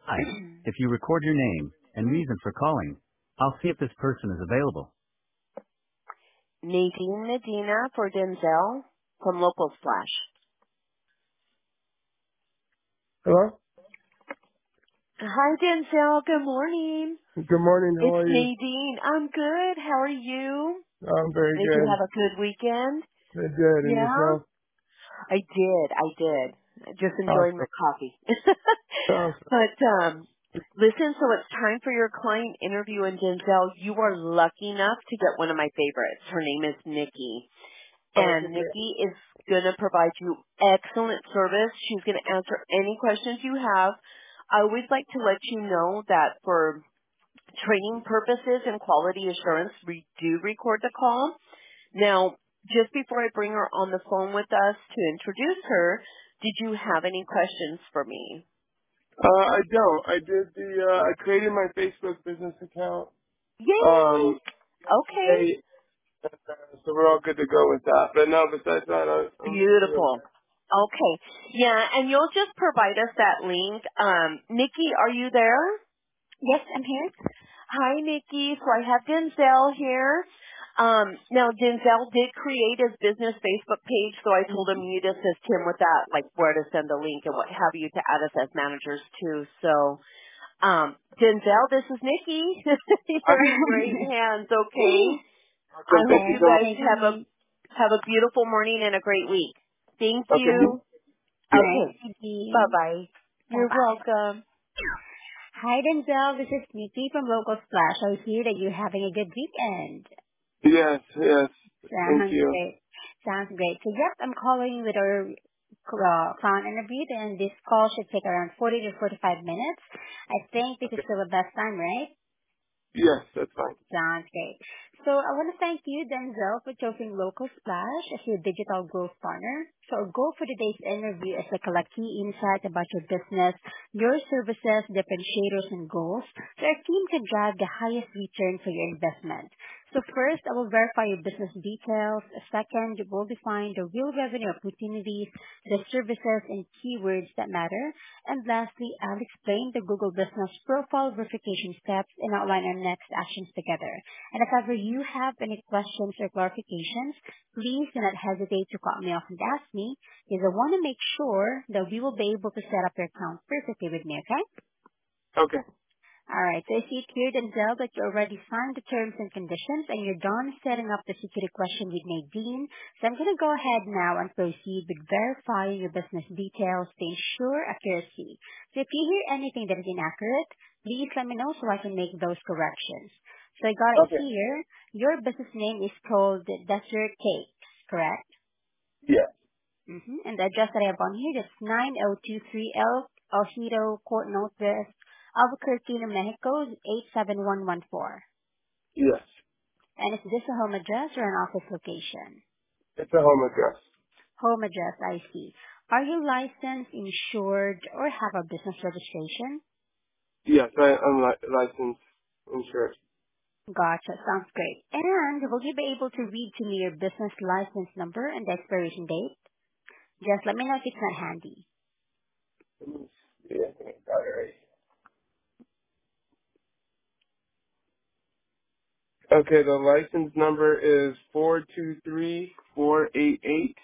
Hi. If you record your name and reason for calling, I'll see if this person is available. Nadine Medina for Denzel from Local Splash. Hello? Hi, Denzel. Good morning. Good morning. How It's are you? Nadine. I'm good. How are you? I'm very Did you good. have a good weekend? Good, good. And Yeah? yourself? I did. I did. Just enjoying my Awesome. coffee. Awesome. But, listen, so it's time for your client interview, and Denzel, you are lucky enough to get one of my favorites. Her name is Nikki. Okay, And great. Nikki is going to provide you excellent service. She's going to answer any questions you have. I always like to let you know that for training purposes and quality assurance, we do record the call. Now, just before I bring her on the phone with us to introduce her, did you have any questions for me? I don't. I created my Facebook business account. Yay! Um, Okay. hey, so we're all good to go with that. But no, besides that, I'm doing Beautiful. okay. Okay. Yeah, and you'll just provide us that link. Nikki, are you there? Yes, I'm here. Hi, Nikki. So I have Denzel here. Now Denzel did create his business Facebook page, so I told him you'd assist him with that, like where to send the link and what have you to add us as managers too. So, Denzel, this is Nikki. You're in great hands. Okay. I Awesome. hope Thank you you Okay, so guys much. thank you. have a beautiful morning and a great week. Thank Okay. you. All right, Okay. thank Bye you. bye. You're Bye-bye. welcome. Hi, Denzel. This is Nikki from Local Splash. I hear that you're having a good weekend. Yes, yes. Thank Sounds you. great. Sounds great. So, yep, I'm calling with our client interview, and this call should take around 40 to 45 minutes. I think this is Okay. still the best time, right? Yes, that's fine. Sounds great. So I want to thank you, Denzel, for choosing Local Splash as your digital growth partner. So our goal for today's interview is to collect key insights about your business, your services, differentiators, and goals, so our team can drive the highest return for your investment. So first, I will verify your business details. Second, we'll define the real revenue opportunities, the services, and keywords that matter. And lastly, I'll explain the Google Business Profile verification steps and outline our next actions together. And if ever you have any questions or clarifications, please do not hesitate to cut me off and ask me, because I want to make sure that we will be able to set up your account perfectly with me, okay? Okay. All right. So I see it here, Denzel, that you already signed the terms and conditions and you're done setting up the security question with Nadine. So I'm going to go ahead now and proceed with verifying your business details to ensure accuracy. So if you hear anything that is inaccurate, please let me know so I can make those corrections. So I got it Okay. here. Your business name is called Desert Cakes, correct? Yes. And the address that I have on here is 9023 Ojito Court Northwest, Albuquerque, New Mexico, 87114. Yes. And is this a home address or an office location? It's a home address. Home address, I see. Are you licensed, insured, or have a business registration? Yes, I'm licensed, insured. Gotcha. Sounds great. And will you be able to read to me your business license number and the expiration date? Just let me know if it's not handy. Yeah, I think I got it right. Okay, the license number is 423488.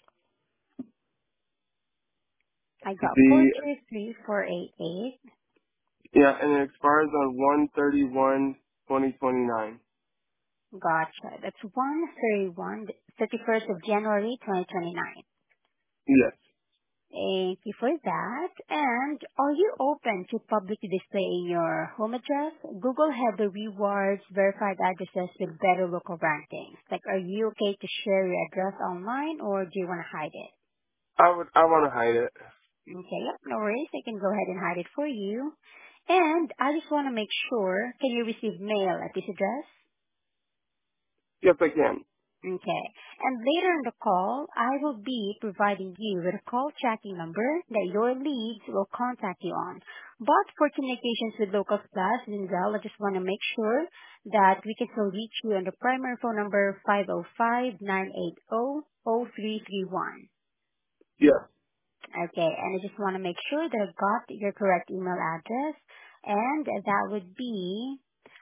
I got The 423488. yeah, and it expires on 1/31/2029. Gotcha. That's 31st of January 2029. Yes. Thank you for that. And are you open to publicly displaying your home address? Google have the rewards verified addresses with better local rankings. Like, are you okay to share your address online or do you want to hide it? I want to hide it. Okay, yep, no worries. I can go ahead and hide it for you. And I just want to make sure, can you receive mail at this address? Yes, I can. Okay. And later in the call, I will be providing you with a call tracking number that your leads will contact you on. But for communications with Local Plus, Zinzel, I just want to make sure that we can still reach you on the primary phone number 505-980-0331. Yes. Okay, and I just want to make sure that I've got your correct email address, and that would be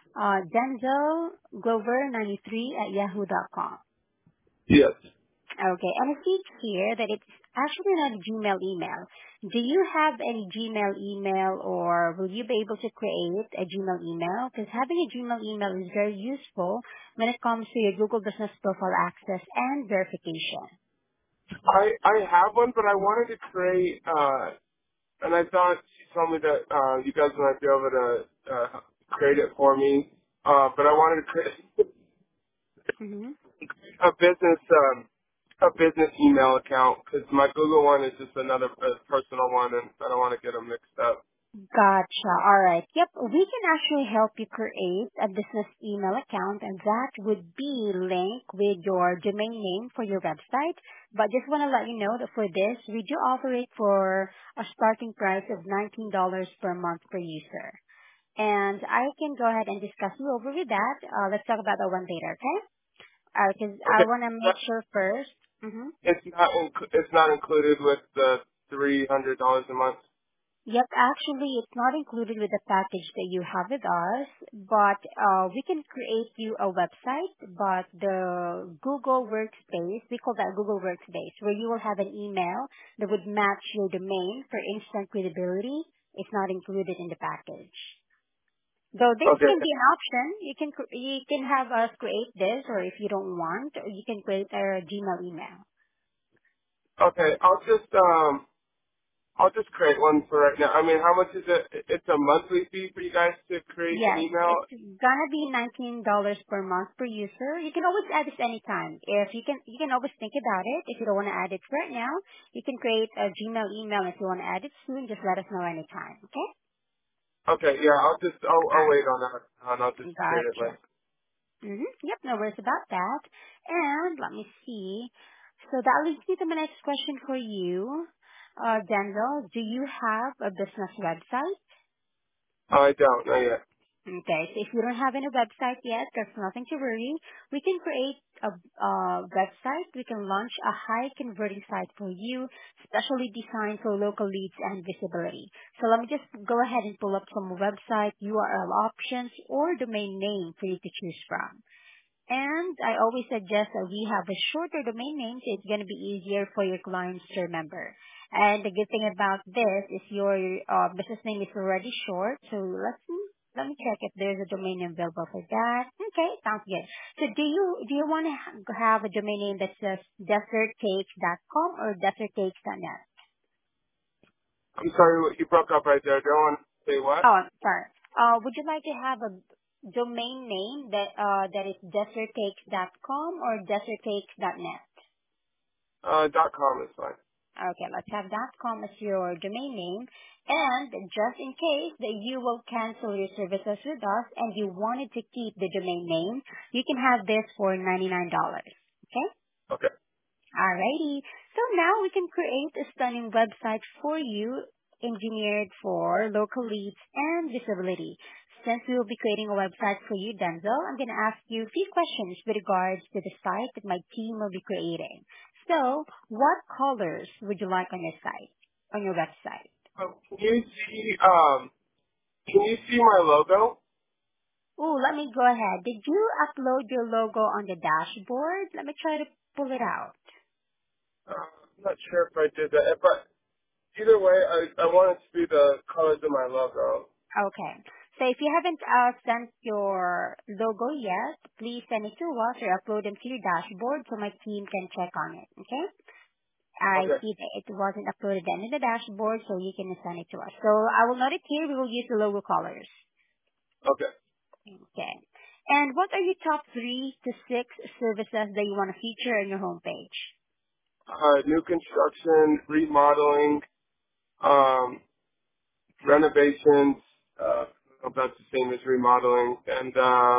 denzelglover93@yahoo.com. Yes. Okay, and I see here that it's actually not a Gmail email. Do you have any Gmail email, or will you be able to create a Gmail email? Because having a Gmail email is very useful when it comes to your Google Business Profile access and verification. I have one, but I wanted to create, and I thought she told me that you guys might be able to create it for me. But I wanted to create Mm-hmm. a business email account because my Google one is just another personal one, and I don't want to get them mixed up. Gotcha. All right. Yep. We can actually help you create a business email account, and that would be linked with your domain name for your website. But just want to let you know that for this, we do offer it for a starting price of $19 per month per user. And I can go ahead and discuss you over with that. Let's talk about that one later, okay? Because I Okay, want to make sure first. Mm-hmm. it's not included with the $300 a month. Yep, actually, it's not included with the package that you have with us, but we can create you a website, but the Google Workspace, we call that Google Workspace, where you will have an email that would match your domain for instant credibility. It's not included in the package. Though this Okay, can be an option, you can have us create this, or if you don't want, you can create a Gmail email. okay, I'll just create one for right now. I mean, how much is it? It's a monthly fee for you guys to create an Yes, email. it's gonna be $19 per month per user. You can always add this anytime. If you can always think about it. If you don't want to add it right now, you can create a Gmail email. If you want to add it soon, just let us know anytime. Okay? Okay, yeah, I'll Alright, wait on that, and I'll just create it gotcha. later. Yep, no worries about that. And let me see. So that leads me to my next question for you, Denzel. Do you have a business website? I don't, not yet. Okay, so if you don't have any website yet, there's nothing to worry. We can create a website. We can launch a high converting site for you, specially designed for local leads and visibility. So let me just go ahead and pull up some website URL options or domain name for you to choose from. And I always suggest that we have a shorter domain name so it's going to be easier for your clients to remember. And the good thing about this is your business name is already short. So let me check if there's a domain name available for that. Okay, sounds good. So do you want to have a domain name that says desertcakes.com or desertcakes.net? I'm sorry, you broke up right there. Don't want to say what? Oh, I'm sorry. Would you like to have a domain name that is desertcakes.com or desertcakes.net? .com is fine. Okay, let's have .com as your domain name. And just in case that you will cancel your services with us and you wanted to keep the domain name, you can have this for $99. Okay? Okay. Alrighty. So now we can create a stunning website for you, engineered for local leads and visibility. Since we will be creating a website for you, Denzel, I'm going to ask you a few questions with regards to the site that my team will be creating. So, what colors would you like on your site, on your website? Can you see my logo? Oh, let me go ahead. Did you upload your logo on the dashboard? Let me try to pull it out. I'm not sure if I did that, but either way, I want it to be the colors of my logo. Okay. So if you haven't sent your logo yet, please send it to us or upload them to your dashboard so my team can check on it. Okay? I Okay. see that it wasn't uploaded then in the dashboard, so you can send it to us. So I will note it here. We will use the logo colors. Okay. Okay. And what are your top 3 to 6 services that you want to feature on your homepage? New construction, remodeling, renovations. I don't know if that's the same as remodeling, and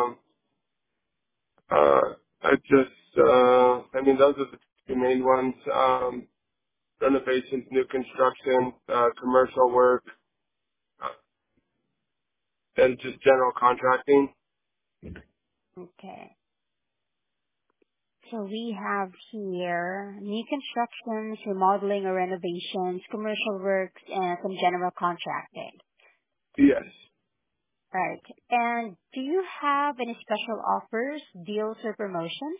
I mean, those are the two main ones. Renovations, new construction, commercial work, uh, and just general contracting. Okay. So we have here new constructions, remodeling or renovations, commercial works, and some general contracting. Yes. Right. And do you have any special offers, deals, or promotions?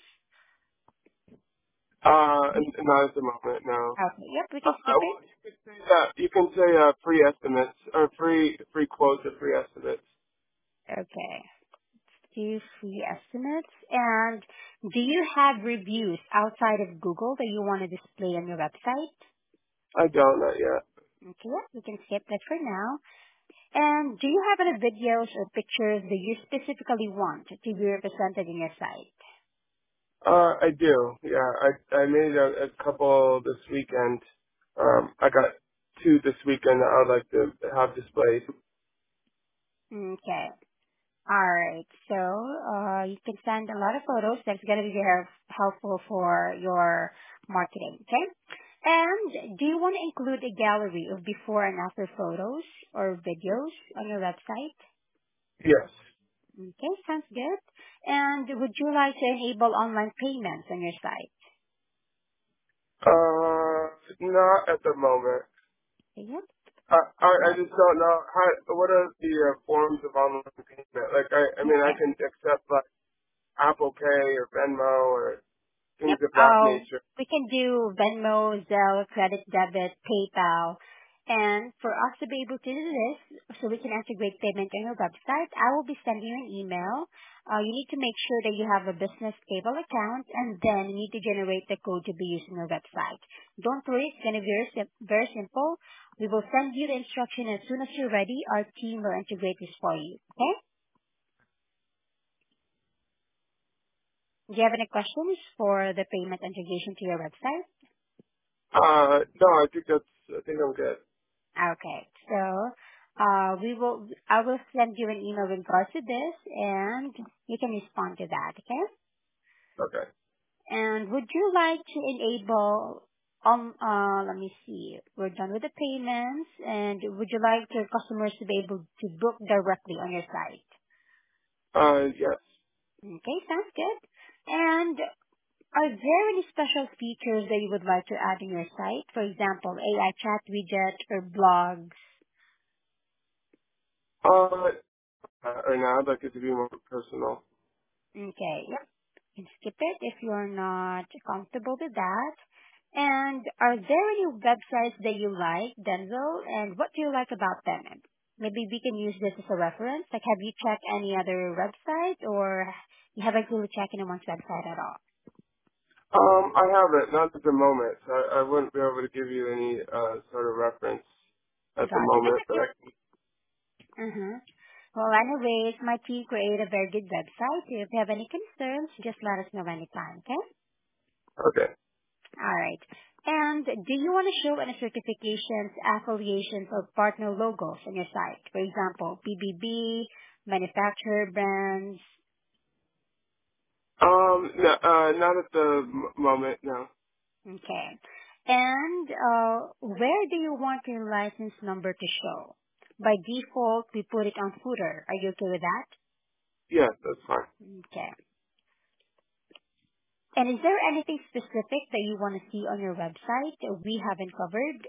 Not at the moment, no. Okay. Yep, we can skip it. Well, you could say that. You can say free estimates or free quotes or free estimates. Okay. Do free estimates. And do you have reviews outside of Google that you want to display on your website? I don't, not yet. Okay, yeah, we can skip that for now. And do you have any videos or pictures that you specifically want to be represented in your site? I do. Yeah, I made a couple this weekend. I got two this weekend that I'd like to have displayed. Okay. All right. So you can send a lot of photos. That's going to be very helpful for your marketing. Okay. And do you want to include a gallery of before and after photos or videos on your website? Yes. Okay, sounds good. And would you like to enable online payments on your site? Not at the moment. Okay, yep. I Right. just don't know what are the forms of online payment. Like I mean I Okay. can accept like Apple Pay or Venmo or things Yep. of that nature. We can do Venmo, Zelle, credit debit, PayPal. And for us to be able to do this, so we can integrate payment on your website, I will be sending you an email. You need to make sure that you have a business stable account, and then you need to generate the code to be used on your website. Don't worry, it's going to be very simple. We will send you the instruction as soon as you're ready. Our team will integrate this for you. Okay? Do you have any questions for the payment integration to your website? No, I think I'm good. Okay. So, I will send you an email in regards to this, and you can respond to that, okay? Okay. And would you like to enable, let me see, we're done with the payments, and would you like your customers to be able to book directly on your site? Yes. Okay, sounds good. And are there any special features that you would like to add in your site? For example, AI chat widget or blogs? Right now I'd like it to be more personal. Okay, yep. You can skip it if you're not comfortable with that. And are there any websites that you like, Denzel, and what do you like about them? Maybe we can use this as a reference. Like, have you checked any other website, or you haven't really checked anyone's website at all? I haven't, not at the moment. So I wouldn't be able to give you any sort of reference at the Gotcha. moment, but Mm-hmm. Well, anyways, my team created a very good website. If you have any concerns, just let us know anytime, okay? okay. All right. And do you want to show any certifications, affiliations, or partner logos on your site? For example, BBB, manufacturer brands. No, not at the moment, no. Okay. And where do you want your license number to show? By default, we put it on footer. Are you okay with that? Yes, that's fine. Okay. And is there anything specific that you want to see on your website that we haven't covered?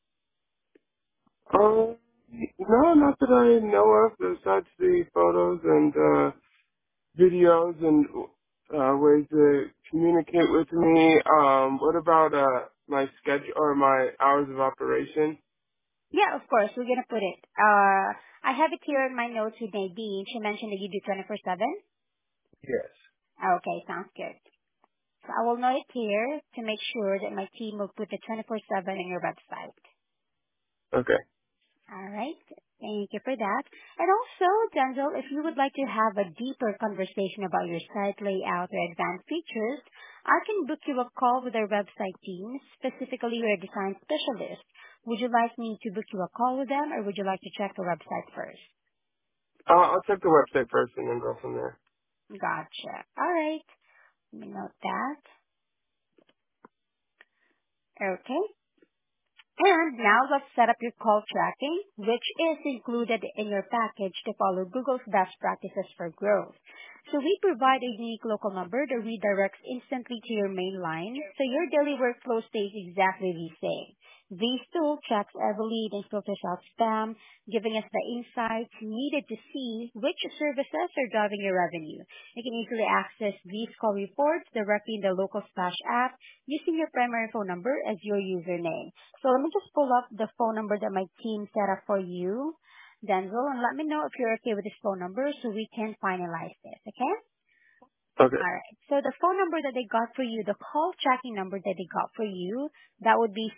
No, not that I know of, besides the photos and videos and ways to communicate with me. What about my schedule or my hours of operation? Yeah, of course. We're gonna put it. I have it here in my notes with Nadine. She mentioned that you do 24/7. Yes. Okay, sounds good. So I will note it here to make sure that my team will put the 24/7 on your website. Okay. All right. Thank you for that. And also, Denzel, if you would like to have a deeper conversation about your site layout or advanced features, I can book you a call with our website team, specifically your design specialist. Would you like me to book you a call with them, or would you like to check the website first? I'll check the website first and then go from there. Gotcha. All right. Let me note that. Okay. And now let's set up your call tracking, which is included in your package to follow Google's best practices for growth. So we provide a unique local number that redirects instantly to your main line, so your daily workflow stays exactly the same. This tool tracks every lead and filters out spam, giving us the insights needed to see which services are driving your revenue. You can easily access these call reports directly in the local Splash app using your primary phone number as your username. So let me just pull up the phone number that my team set up for you, Denzel, and let me know if you're okay with this phone number so we can finalize this, okay? Okay. All right. So the phone number that they got for you, the call tracking number that they got for you, that would be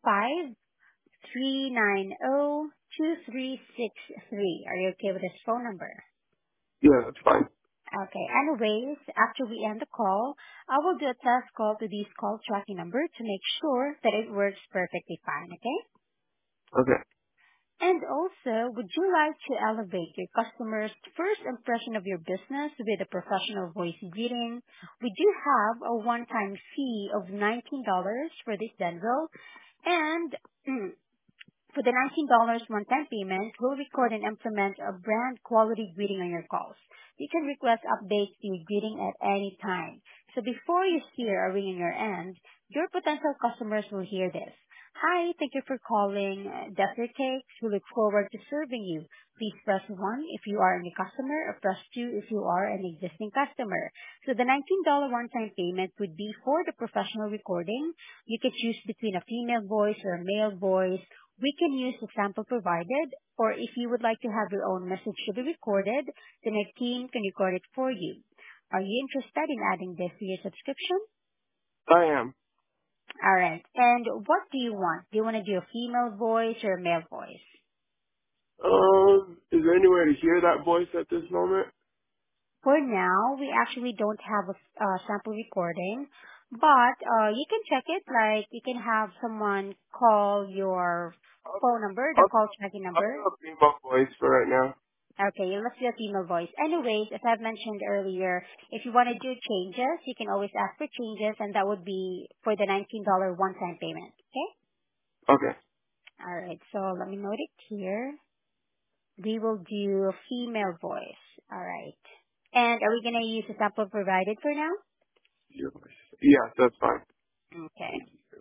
505-390-2363. Are you okay with this phone number? Yeah, that's fine. Okay. Anyways, after we end the call, I will do a test call to this call tracking number to make sure that it works perfectly fine, okay? Okay. And also, would you like to elevate your customers' first impression of your business with a professional voice greeting? We do have a one-time fee of $19 for this Denzel. And for the $19 one-time payment, we'll record and implement a brand quality greeting on your calls. You can request updates to your greeting at any time. So before you hear a ring on your end, your potential customers will hear this. Hi, thank you for calling Desert Cakes. We look forward to serving you. Please press 1 if you are a new customer or press 2 if you are an existing customer. So the $19 one-time payment would be for the professional recording. You can choose between a female voice or a male voice. We can use the sample provided, or if you would like to have your own message to be recorded, then our team can record it for you. Are you interested in adding this to your subscription? I am. All right. And what do you want? Do you want to do a female voice or a male voice? Is there any way to hear that voice at this moment? For now, we actually don't have a sample recording, but you can check it. Like you can have someone call your I'll, phone number, the I'll, call tracking I'll do number. a female voice for right now. Okay, let's do a female voice. Anyways, as I've mentioned earlier, if you want to do changes, you can always ask for changes, and that would be for the $19 one-time payment. Okay? Okay. All right, so let me note it here. We will do a female voice. All right. And are we going to use the sample provided for now? Your voice. Yes, that's fine. Okay.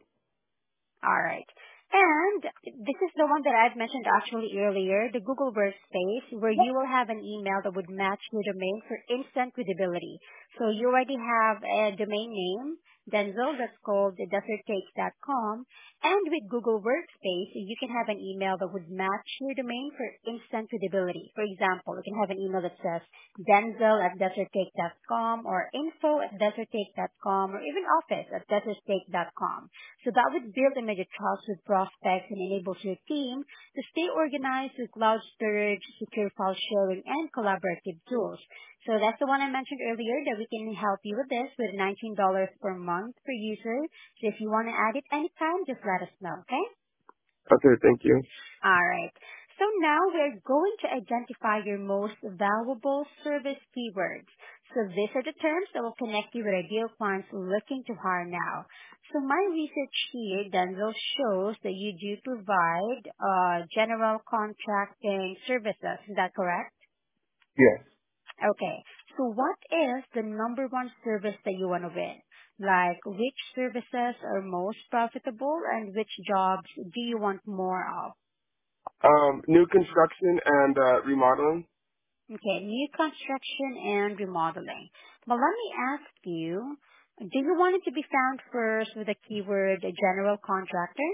All right. And this is the one that I've mentioned actually earlier, the Google Workspace, where you will have an email that would match your domain for instant credibility. So you already have a domain name, Denzel, that's called desertcakes.com. And with Google Workspace, you can have an email that would match your domain for instant credibility. For example, you can have an email that says denzel@desertcake.com or info@desertcake.com or even office@desertcake.com. So that would build immediate trust with prospects and enables your team to stay organized with cloud storage, secure file sharing, and collaborative tools. So that's the one I mentioned earlier that we can help you with this with $19 per month per user. So if you want to add it anytime, just let us know, okay? Okay, thank you. All right. So now we're going to identify your most valuable service keywords. So these are the terms that will connect you with ideal clients looking to hire now. So my research here, Denzel, shows that you do provide general contracting services. Is that correct? Yes. Okay. So what is the number one service that you want to win? Like which services are most profitable and which jobs do you want more of? New construction and remodeling. Okay, new construction and remodeling. But let me ask you, do you want it to be found first with the keyword general contractor?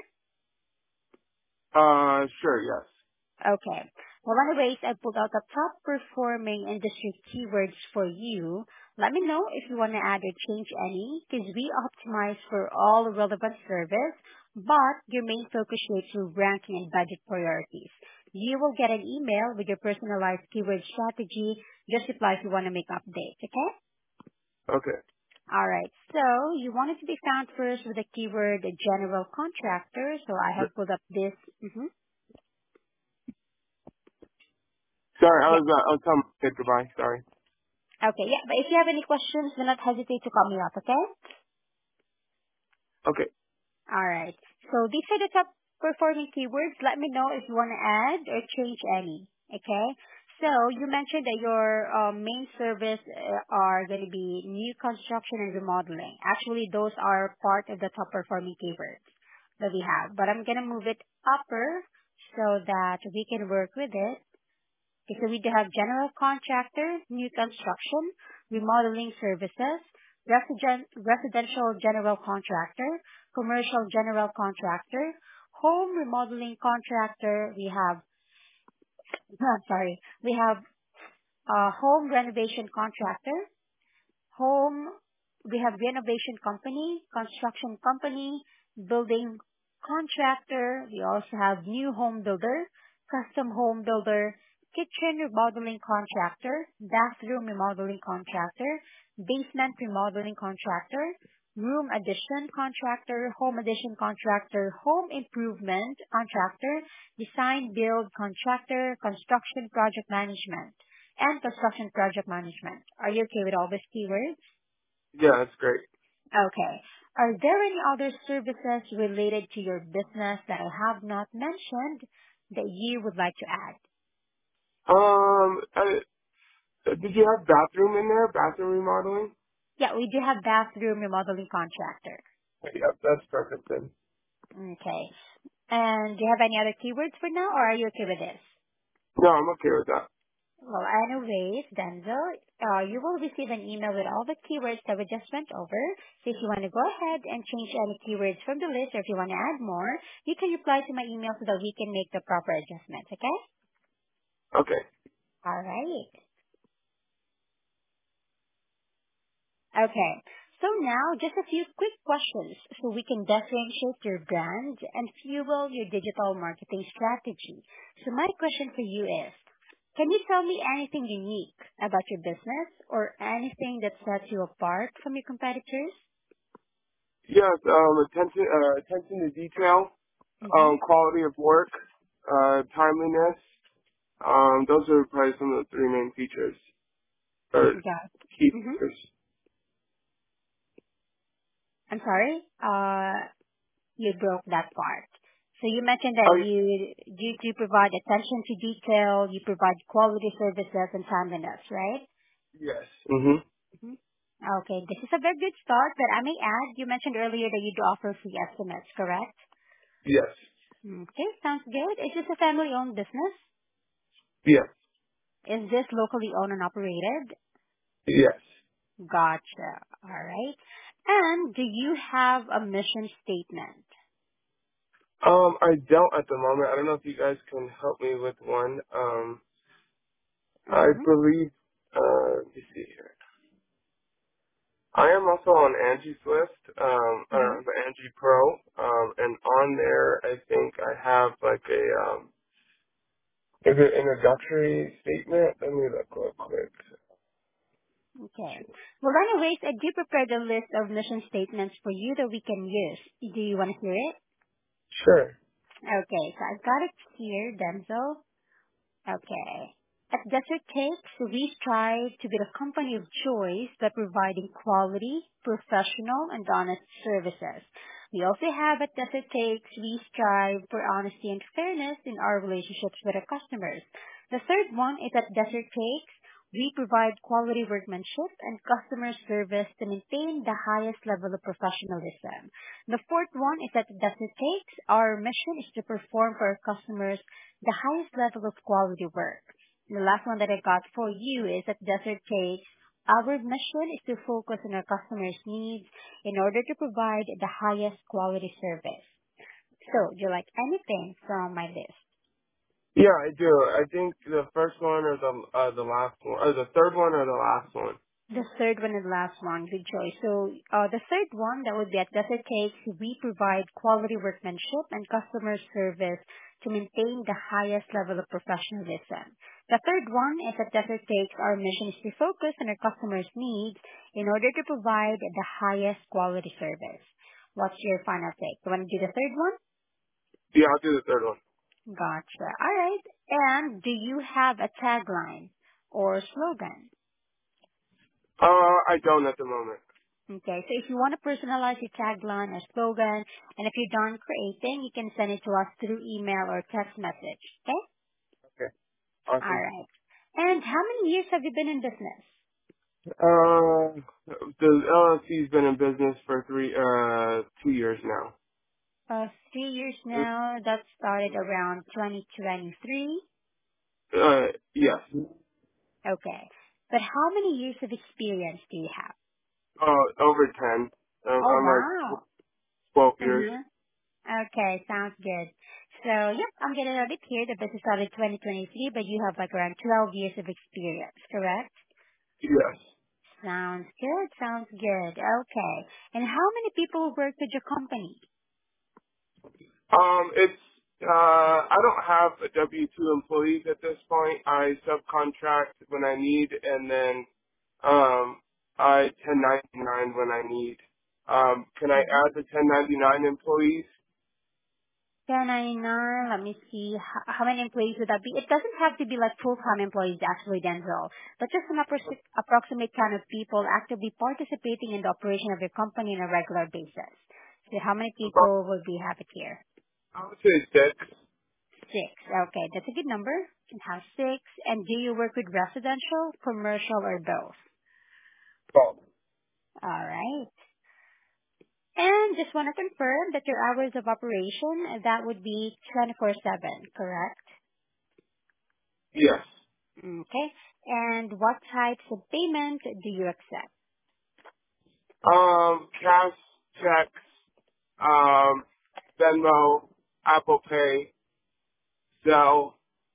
Sure, yes. Okay. Well, anyways, I pulled out the top performing industry keywords for you. Let me know if you want to add or change any, because we optimize for all relevant service, but your main focus shapes your ranking and budget priorities. You will get an email with your personalized keyword strategy. Just reply if you want to make updates, okay? Okay. All right. So you want it to be found first with the keyword general contractor. So I have pulled up this. Sorry, Yeah. I was telling my kid goodbye. Sorry. Okay, yeah. But if you have any questions, do not hesitate to call me up, okay? Okay. All right. So these are the top performing keywords. Let me know if you want to add or change any. Okay? So you mentioned that your main service are going to be new construction and remodeling. Actually, those are part of the top performing keywords that we have. But I'm going to move it upper so that we can work with it. Okay, so we do have general contractor, new construction, remodeling services, residential general contractor, commercial general contractor, home remodeling contractor. We have, sorry, we have home renovation contractor, home, we have renovation company, construction company, building contractor. We also have new home builder, custom home builder, kitchen remodeling contractor, bathroom remodeling contractor, basement remodeling contractor, room addition contractor, home addition contractor, home improvement contractor, design build contractor, construction project management, and construction project management. Are you okay with all these keywords? Yeah, that's great. Okay. Are there any other services related to your business that I have not mentioned that you would like to add? Did you have bathroom in there? Bathroom remodeling? Yeah, we do have bathroom remodeling contractor. Yep, that's perfect then. Okay. And do you have any other keywords for now, or are you okay with this? No, I'm okay with that. Well, anyways, Denzel, you will receive an email with all the keywords that we just went over. So if you want to go ahead and change any keywords from the list, or if you want to add more, you can reply to my email so that we can make the proper adjustments, okay? Okay. All right. Okay. So now, just a few quick questions so we can differentiate your brand and fuel your digital marketing strategy. So my question for you is, can you tell me anything unique about your business or anything that sets you apart from your competitors? Yes, attention to detail, Mm-hmm. quality of work, timeliness. Those are probably some of the three main features, or Got. key Mm-hmm. features. I'm sorry. You broke that part. So you mentioned that Oh, you provide attention to detail, you provide quality services and timeliness, right? yes. Mhm. Mhm. Okay, this is a very good start, but I may add, you mentioned earlier that you do offer free estimates, correct? Yes. Okay, sounds good. Is this a family-owned business? Yes. Is this locally owned and operated? Yes. Gotcha. All right. And do you have a mission statement? I don't at the moment. I don't know if you guys can help me with one. I Mm-hmm. believe. Let me see here. I am also on Angie Swift, Mm-hmm. the Angie Pro, and on there I think I have like is it an introductory statement? Let me look real quick. Okay. Well, anyways, I do prepare the list of mission statements for you that we can use. Do you want to hear it? Sure. Okay, so I've got it here, Denzel. Okay. At Desert Cakes, we strive to be the company of choice by providing quality, professional, and honest services. We also have at Desert Cakes, we strive for honesty and fairness in our relationships with our customers. The third one is at Desert Cakes, we provide quality workmanship and customer service to maintain the highest level of professionalism. The fourth one is at Desert Cakes, our mission is to perform for our customers the highest level of quality work. And the last one that I got for you is at Desert Cakes. Our mission is to focus on our customers' needs in order to provide the highest quality service. So, do you like anything from my list? Yeah, I do. I think the first one or the last one, or the third one or the last one. The third one and last one, good choice. So, the third one, that would be at Desert Cakes, we provide quality workmanship and customer service to maintain the highest level of professionalism. The third one is at Desert Cakes, our mission is to focus on our customers' needs in order to provide the highest quality service. What's your final take? You want to do the third one? Yeah, I'll do the third one. Gotcha. All right. And do you have a tagline or slogan? I don't at the moment. Okay, so if you want to personalize your tagline or slogan, and if you're done creating, you can send it to us through email or text message. Okay? Okay. All Awesome. right. And how many years have you been in business? The LLC's been in business for 2 years now. 3 years now. That started around 2023. Yes. Okay. But how many years of experience do you have? Over 10. Oh, I'm like wow. 12 years. Mm-hmm. Okay, sounds good. So, yep, I'm getting a bit here. The business started 2023, but you have like around 12 years of experience, correct? Yes. Sounds good, sounds good. Okay. And how many people work with your company? It's, I don't have a W-2 employees at this point. I subcontract when I need, and then, I 1099 when I need. Can I Mm-hmm. add the 1099 employees? 1099, let me see. How many employees would that be? It doesn't have to be like full-time employees actually, Denzel, but just an approximate kind of people actively participating in the operation of your company on a regular basis. So how many About, people would be happy here? I would say 6. 6. Okay, that's a good number. You can have 6. And do you work with residential, commercial, or both? Well, All right. And just want to confirm that your hours of operation, that would be 24/7, correct? yes. Okay. And what types of payment do you accept? Cash, checks, Venmo, Apple Pay, Zelle.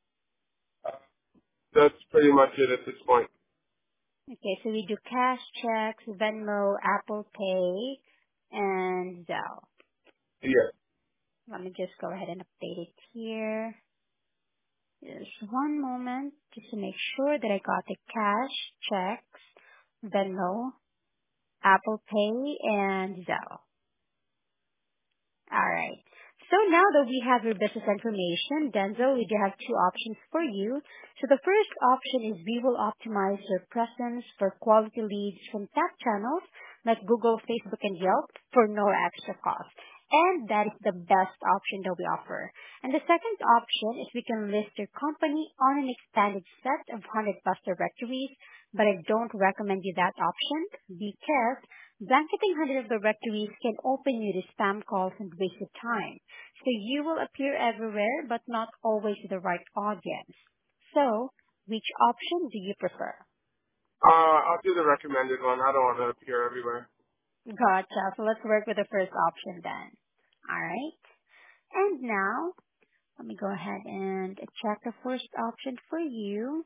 That's pretty much it at this point. Okay, so we do cash, checks, Venmo, Apple Pay, and Zelle. Yes. Let me just go ahead and update it here. Just one moment, just to make sure that I got the cash, checks, Venmo, Apple Pay, and Zelle. All right. So now that we have your business information, Denzel, we do have two options for you. So the first option is we will optimize your presence for quality leads from tech channels like Google, Facebook, and Yelp for no extra cost. And that is the best option that we offer. And the second option is we can list your company on an expanded set of 100 plus directories, but I don't recommend you that option because blanketing 100 directories can open you to spam calls and waste of time. So you will appear everywhere, but not always to the right audience. So, which option do you prefer? I'll do the recommended one. I don't want to appear everywhere. Gotcha. So let's work with the first option then. Alright. And now, let me go ahead and check the first option for you.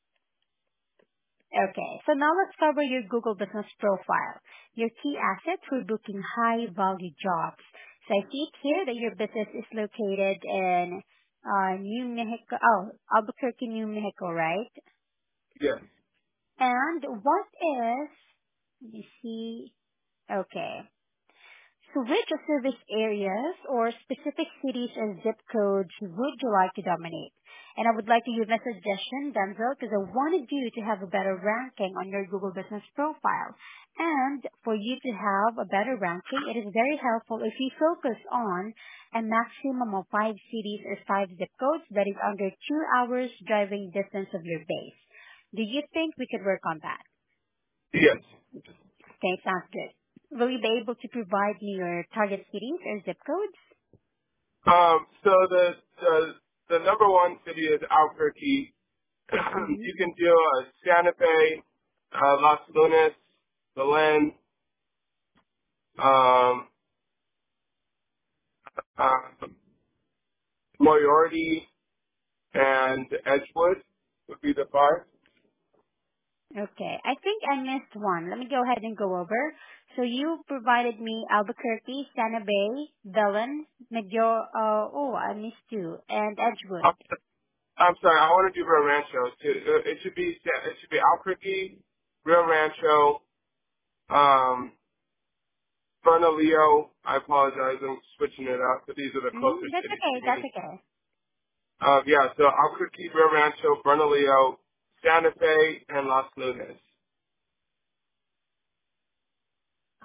Okay, so now let's cover your Google Business Profile, your key asset for booking high-value jobs. So I see it here that your business is located in New Mexico, Albuquerque, New Mexico, right? Yes. And what is, let me see, okay. So which service areas or specific cities and zip codes would you like to dominate? And I would like to give a suggestion, Denzel, because I wanted you to have a better ranking on your Google Business Profile. And for you to have a better ranking, it is very helpful if you focus on a maximum of 5 cities or 5 zip codes that is under 2 hours driving distance of your base. Do you think we could work on that? Yes. Okay, sounds good. Will you be able to provide me your target cities or zip codes? So the number one city is Albuquerque. Mm-hmm. You can do Santa Fe, Las Lunas, Belen, um, uh, Moriarty, and Edgewood would be the 5. Okay, I think I missed one. Let me go ahead and go over. So you provided me Albuquerque, Santa Fe, Belen, I missed two, and Edgewood. I'm sorry, I want to do Rio Rancho. It should be Albuquerque, Rio Rancho, Bernalillo. I apologize, I'm switching it up, but these are the Mm-hmm. closer That's cities okay, to that's me. okay. Yeah, so Albuquerque, Rio Rancho, Bernalillo, Santa Fe, and Las Lunas.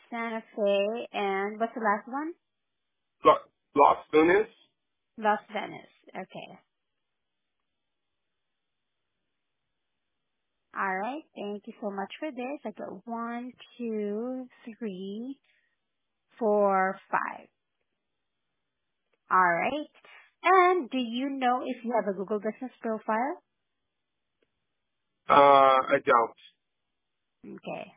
Santa Fe, and what's the last one? Las Vegas. Las Vegas. Okay. All right. Thank you so much for this. I got 1, 2, 3, 4, 5. All right. And do you know if you have a Google Business profile? I don't. Okay.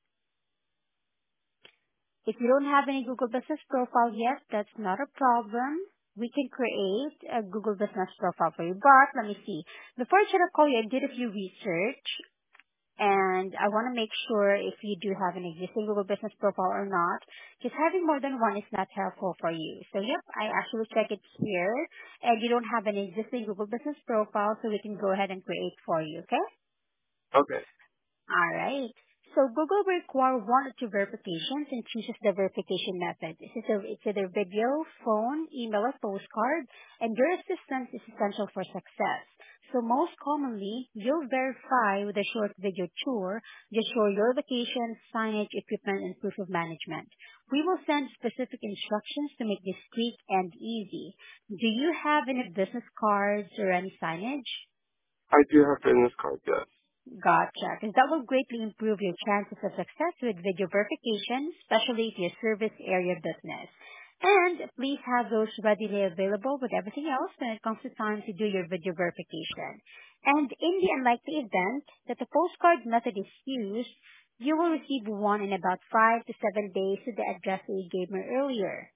If you don't have any Google Business profile yet, that's not a problem. We can create a Google Business profile for you. But let me see. Before I try to call you, I did a few research, and I want to make sure if you do have an existing Google Business profile or not. Just having more than one is not helpful for you. So yep, I actually check it here, and you don't have an existing Google Business profile, so we can go ahead and create for you, okay? Okay. All right. So Google will require one or two verifications and chooses the verification method. It's either video, phone, email, or postcard, and your assistance is essential for success. So most commonly, you'll verify with a short video tour, just show your location, signage, equipment, and proof of management. We will send specific instructions to make this quick and easy. Do you have any business cards or any signage? I do have business cards, yes. Gotcha. Because that will greatly improve your chances of success with video verification, especially if your service area business. And please have those readily available with everything else when it comes to time to do your video verification. And in the unlikely event that the postcard method is used, you will receive one in about 5 to 7 days to the address that you gave me earlier.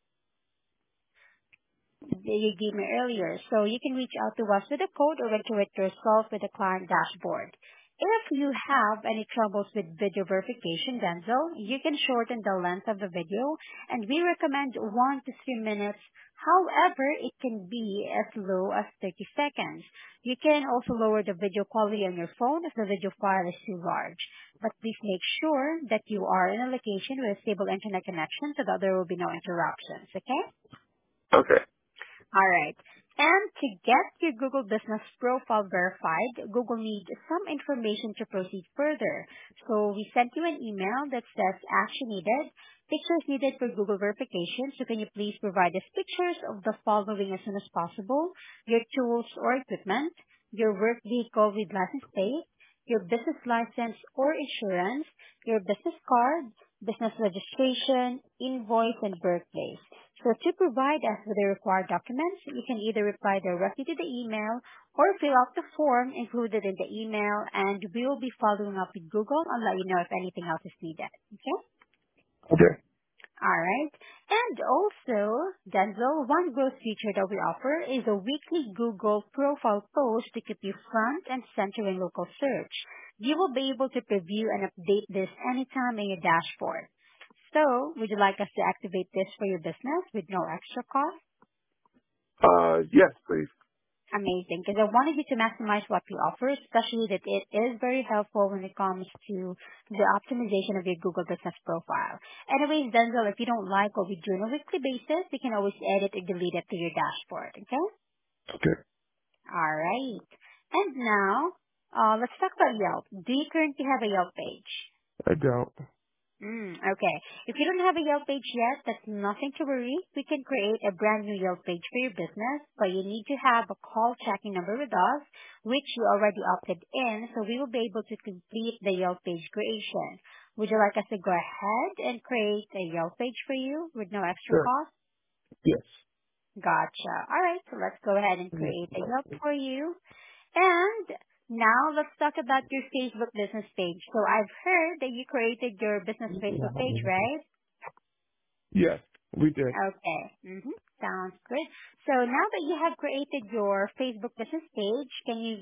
So you can reach out to us with a code or enter it yourself with the client dashboard. If you have any troubles with video verification, Denzel, you can shorten the length of the video, and we recommend 1 to 3 minutes. However, it can be as low as 30 seconds. You can also lower the video quality on your phone if the video file is too large. But please make sure that you are in a location with a stable internet connection so that there will be no interruptions, okay? Okay. All right. And to get your Google Business profile verified, Google needs some information to proceed further. So we sent you an email that says action needed, pictures needed for Google verification. So can you please provide us pictures of the following as soon as possible? Your tools or equipment, your work vehicle with license plate, your business license or insurance, your business card, business registration, invoice, and birthplace. So to provide us with the required documents, you can either reply directly to the email or fill out the form included in the email, and we will be following up with Google and let you know if anything else is needed. Okay? Okay. All right. And also, Denzel, one growth feature that we offer is a weekly Google profile post to keep you front and center in local search. You will be able to preview and update this anytime in your dashboard. So, would you like us to activate this for your business with no extra cost? Yes, please. Amazing, because I wanted you to maximize what we offer, especially that it is very helpful when it comes to the optimization of your Google Business profile. Anyways, Denzel, if you don't like what we do on a weekly basis, you can always edit or delete it to your dashboard, okay? Okay. All right. And now, let's talk about Yelp. Do you currently have a Yelp page? I don't. Okay. If you don't have a Yelp page yet, that's nothing to worry. We can create a brand new Yelp page for your business, but you need to have a call tracking number with us, which you already opted in, so we will be able to complete the Yelp page creation. Would you like us to go ahead and create a Yelp page for you with no extra Sure. cost? Yes. Gotcha. All right, so let's go ahead and Yes. create a Yelp for you. And now let's talk about your Facebook business page. So I've heard that you created your business Facebook page, right? Yes, we did. Okay. Sounds good. So now that you have created your Facebook business page, can you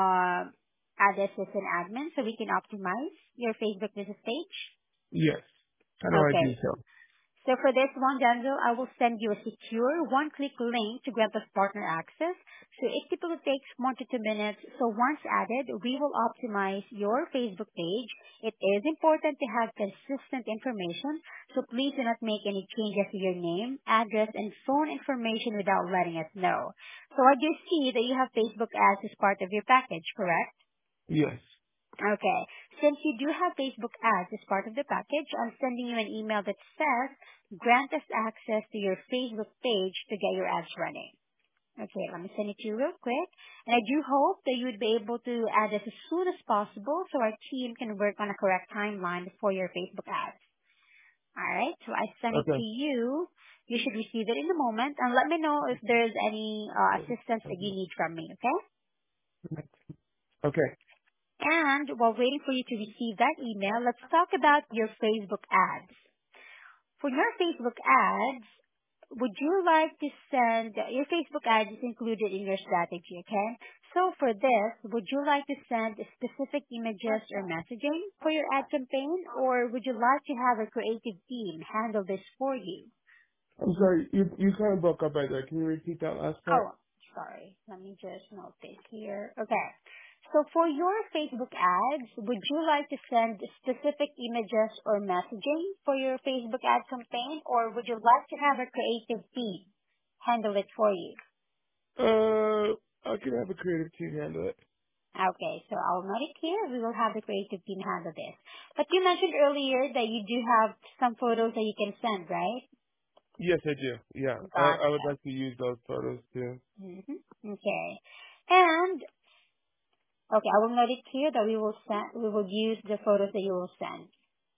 add us as an admin so we can optimize your Facebook business page? Yes. How do I do Okay. so? So for this one, Denzel, I will send you a secure one-click link to grant us partner access. So it typically takes 1 to 2 minutes. So once added, we will optimize your Facebook page. It is important to have consistent information, so please do not make any changes to your name, address, and phone information without letting us know. So I do see that you have Facebook ads as part of your package, correct? Yes. Okay. Since you do have Facebook ads as part of the package, I'm sending you an email that says, grant us access to your Facebook page to get your ads running. Okay, let me send it to you real quick. And I do hope that you would be able to add this as soon as possible so our team can work on a correct timeline for your Facebook ads. Alright, so I sent it to Okay. you. You should receive it in a moment. And let me know if there's any assistance that you need from me, okay? Okay. And while waiting for you to receive that email, let's talk about your Facebook ads. For your Facebook ads, would you like to send your Facebook ads is included in your strategy, okay? So for this, would you like to send specific images or messaging for your ad campaign, or would you like to have a creative team handle this for you? I'm sorry, you kind of broke up right there. Can you repeat that last part? Oh, sorry. Let me just note this here. Okay. So for your Facebook ads, would you like to send specific images or messaging for your Facebook ad campaign, or would you like to have a creative team handle it for you? I can have a creative team handle it. Okay, so I'll note it here. We will have the creative team handle this. But you mentioned earlier that you do have some photos that you can send, right? Yes, I do. Yeah, I would Gotcha. like to use those photos too. Okay. And okay, I will note it here that we will use the photos that you will send.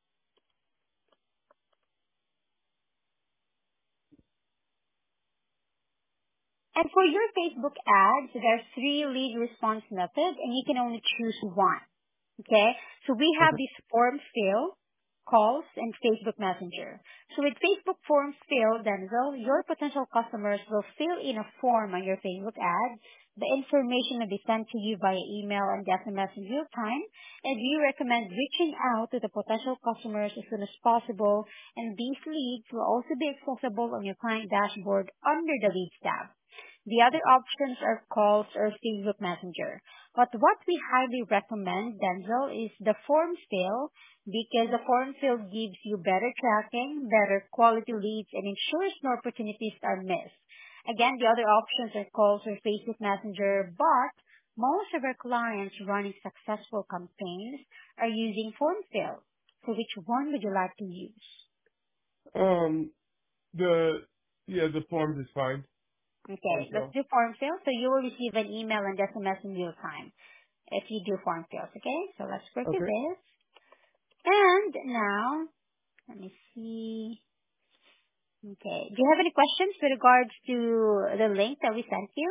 And for your Facebook ads, there are 3 lead response methods, and you can only choose one. Okay? So we have Okay. this form fill, calls, and Facebook Messenger. So with Facebook form fill, Denzel, your potential customers will fill in a form on your Facebook ad. The information will be sent to you via email and SMS in real time, and we recommend reaching out to the potential customers as soon as possible, and these leads will also be accessible on your client dashboard under the Leads tab. The other options are calls or Facebook Messenger. But what we highly recommend, Denzel, is the form fill, because the form fill gives you better tracking, better quality leads, and ensures no opportunities are missed. Again, the other options are calls or Facebook Messenger, but most of our clients running successful campaigns are using form fill. So which one would you like to use? Um, the the forms is fine. Okay, Form let's fill. do form fill. So you will receive an email and SMS in real time if you do form fills, okay? So let's work with Okay. this. And now, let me see. Okay. Do you have any questions with regards to the link that we sent you?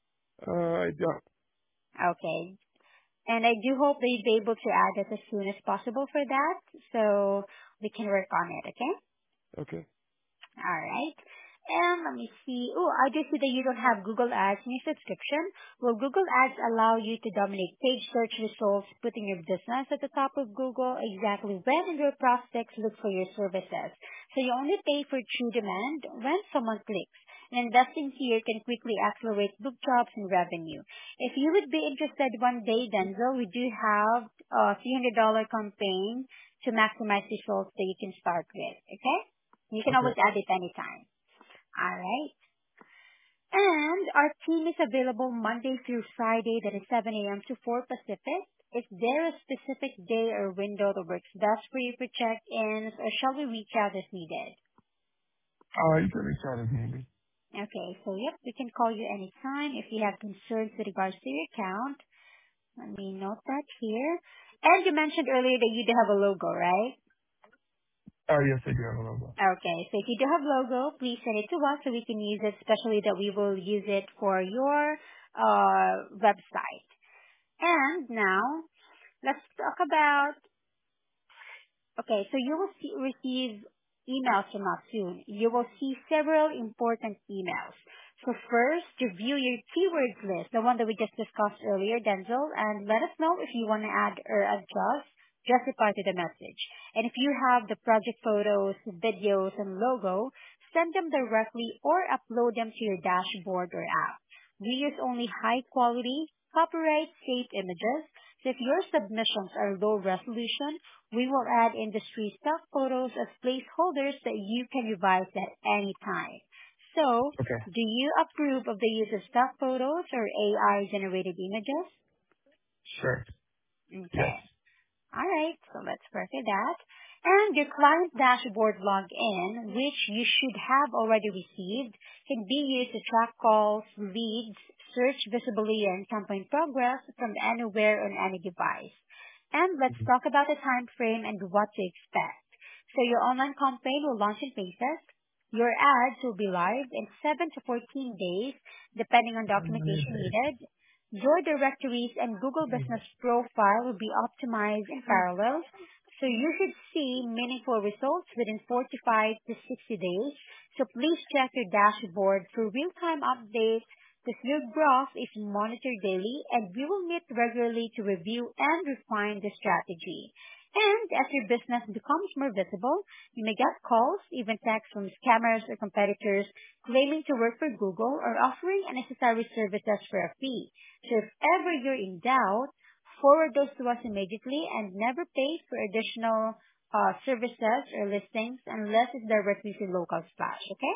I don't. Okay. And I do hope that you'll be able to add it as soon as possible for that, so we can work on it, okay? Okay. All right. And let me see. Oh, I do see that you don't have Google Ads in your subscription. Well, Google Ads allow you to dominate page search results, putting your business at the top of Google exactly when your prospects look for your services. So you only pay for true demand when someone clicks. And investing here can quickly accelerate book jobs and revenue. If you would be interested one day, Denzel, we do have a $300 campaign to maximize results that you can start with. Okay? You can Okay. always add it anytime. All right. And our team is available Monday through Friday, that is 7 a.m. to 4 Pacific. Is there a specific day or window that works best for you for check-ins, or shall we reach out as needed? You can reach out if needed. Okay, so yep, we can call you anytime if you have concerns with regards to your account. Let me note that here. And you mentioned earlier that you do have a logo, right? Oh, yes, I do have a logo. Okay, so if you do have logo, please send it to us so we can use it, especially that we will use it for your website. And now, let's talk about, okay, so you will receive emails from us soon. You will see several important emails. So first, review your keywords list, the one that we just discussed earlier, Denzel, and let us know if you want to add or adjust, justify to the message. And if you have the project photos, videos, and logo, send them directly or upload them to your dashboard or app. We use only high quality, copyright safe images. So if your submissions are low resolution, we will add industry stock photos as placeholders that you can revise at any time. So, Okay. do you approve of the use of stock photos or AI generated images? Sure. Okay. Yes. All right, so let's verify that. And your client dashboard login, which you should have already received, can be used to track calls, leads, search visibility, and campaign progress from anywhere on any device. And let's talk about the time frame and what to expect. So your online campaign will launch in phases. Your ads will be live in 7 to 14 days, depending on documentation needed. Your directories and Google Business Profile will be optimized in parallel, so you should see meaningful results within 45 to 60 days. So please check your dashboard for real-time updates because your growth is monitored daily, and we will meet regularly to review and refine the strategy. And as your business becomes more visible, you may get calls, even texts from scammers or competitors claiming to work for Google or offering unnecessary services for a fee. So if ever you're in doubt, forward those to us immediately and never pay for additional services or listings unless it's directly through Local Splash, okay?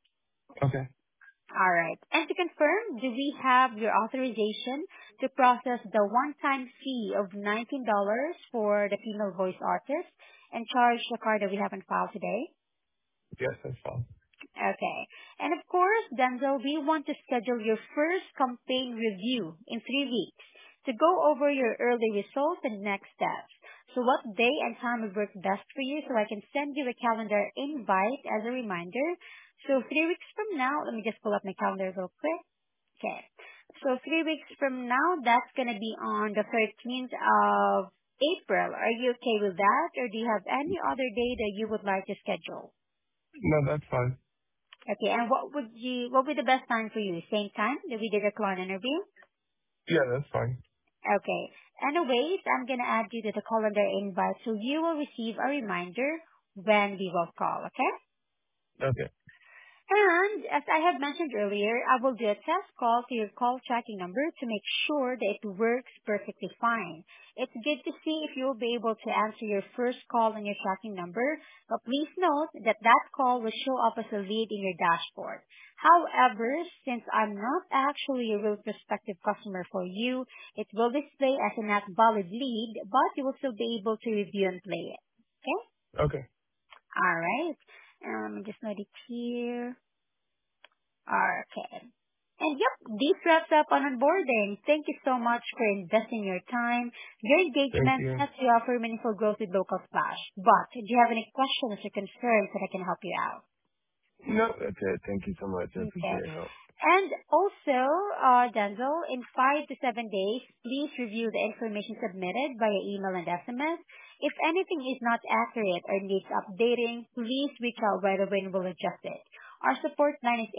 Okay. All right. And to confirm, do we have your authorization to process the one-time fee of $19 for the female voice artist and charge the card that we have on file today? Yes, that's fine. Okay. And of course, Denzel, we want to schedule your first campaign review in 3 weeks to go over your early results and next steps. So what day and time would work best for you so I can send you a calendar invite as a reminder? So 3 weeks from now, let me just pull up my calendar real quick. Okay. So 3 weeks from now, that's going to be on the 13th of April. Are you okay with that? Or do you have any other day that you would like to schedule? No, that's fine. Okay, and what would be the best time for you? Same time that we did a client interview? Yeah, that's fine. Okay. Anyways, I'm gonna add you to the calendar invite so you will receive a reminder when we will call, okay? Okay. And as I have mentioned earlier, I will do a test call to your call tracking number to make sure that it works perfectly fine. It's good to see if you will be able to answer your first call on your tracking number, but please note that that call will show up as a lead in your dashboard. However, since I'm not actually a real prospective customer for you, it will display as a not valid lead, but you will still be able to review and play it. Okay? Okay. All right. Just note it here. Okay. And yep, this wraps up on onboarding. Thank you so much for investing your time. Your Thank engagement you. sets you up for meaningful growth with Local Splash. But do you have any questions or concerns that I can help you out? No, that's it. Thank you so much. I Okay. appreciate your help. And also, Denzel, in 5 to 7 days, please review the information submitted via email and SMS. If anything is not accurate or needs updating, please reach out right away and we'll adjust it. Our support line is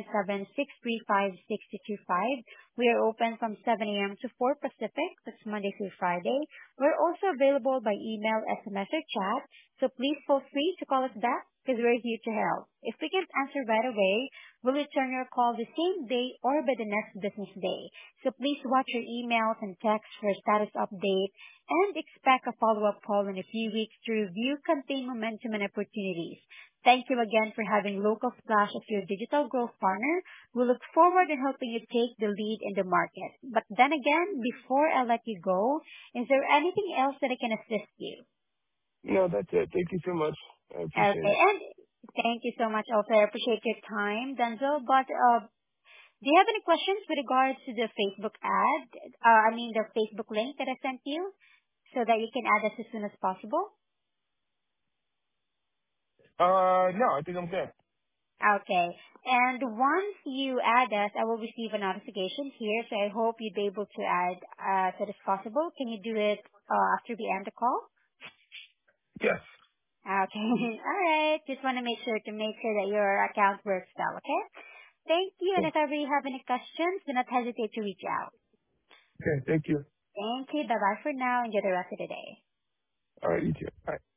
877-635-6225. We are open from 7 a.m. to 4 Pacific. That's Monday through Friday. We're also available by email, SMS, or chat. So please feel free to call us back because we're here to help. If we can't answer right away, we'll return your call the same day or by the next business day. So please watch your emails and texts for a status update and expect a follow-up call in a few weeks to review campaign momentum and opportunities. Thank you again for having Local Splash as your digital growth partner. We look forward to helping you take the lead in the market. But then again, before I let you go, is there anything else that I can assist you? No, that's it. Thank you so much. I appreciate Okay, it. and thank you so much also. I appreciate your time, Denzel. But do you have any questions with regards to the Facebook ad? The Facebook link that I sent you so that you can add us as soon as possible? No, I think I'm good. Okay. And once you add us, I will receive a notification here, so I hope you'd be able to add as soon as possible. Can you do it after we end the call? Yes. Okay. All right. Just want to make sure that your account works well, okay? Thank you. And Cool. if ever you have any questions, do not hesitate to reach out. Okay, thank you. Thank you. Bye-bye for now. Enjoy the rest of the day. All right, you too. Bye.